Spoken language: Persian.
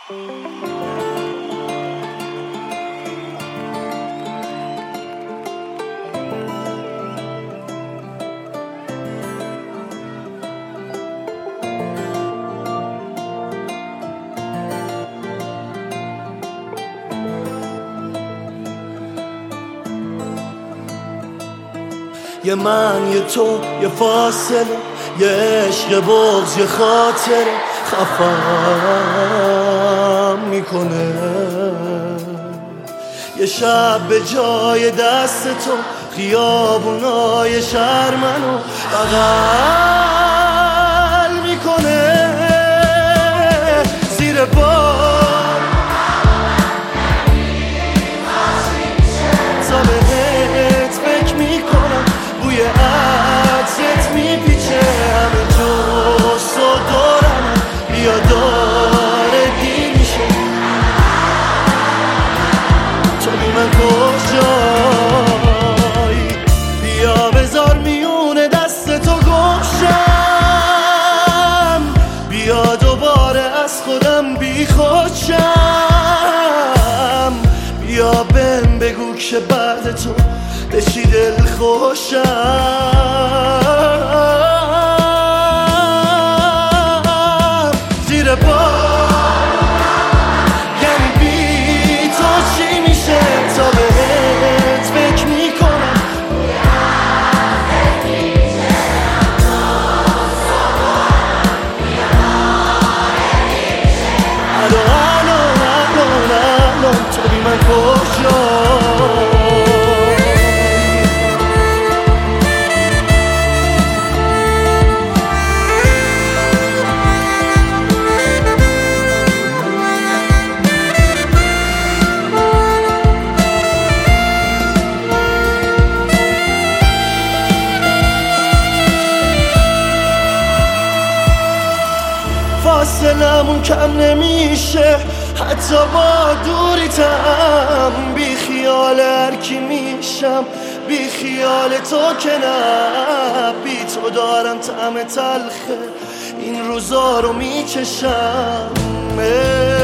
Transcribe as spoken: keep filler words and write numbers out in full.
یه من یه تو یه فاصله، یه عشق بغض یه خاطره خفم میکنه. یه شب به جای دست تو خیابونای شهر منو بغل میکنه. زیر بار تا بهت فکر میکنم، بوی عطرت میپیچه همه جست و دورم، بیا داره دیر میشه. تو بی من کجایی؟ بیا بذار میونه دست تو گمشم، بیا دوباره از خودم بی خودشم. بیا بهم بگو که بعد تو بشی دل خوشم. زیر بار یعنی بی تو چی میشه؟ تا بهت فکر میکنم الو الو الو الو تو بی من کجایی؟ فاصلمون کم نمیشه حتی با دوریتم. بی خیال هر کی میشم، بی خیال تو که نه. بی تو دارم طعم تلخه این روزا رو میچشم.